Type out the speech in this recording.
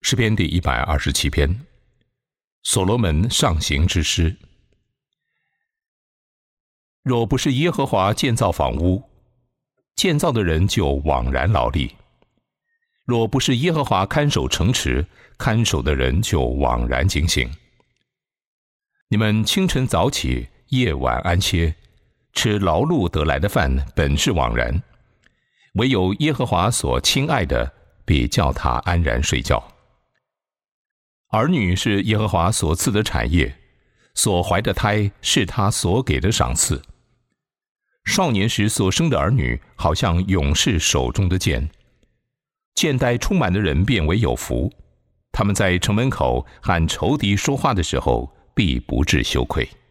诗篇第127篇，所罗门上行之诗。若不是耶和华建造房屋，建造的人就枉然劳力；若不是耶和华看守城池，看守的人就枉然警醒。你们清晨早起，夜晚安歇，吃劳碌得来的饭，本是枉然；唯有耶和华所亲爱的，必叫他安然睡觉。儿女是耶和华所赐的产业，所怀的胎是他所给的赏赐。少年时所生的儿女，好像勇士手中的剑。箭袋充满的人便为有福，他们在城门口和仇敌说话的时候，必不致羞愧。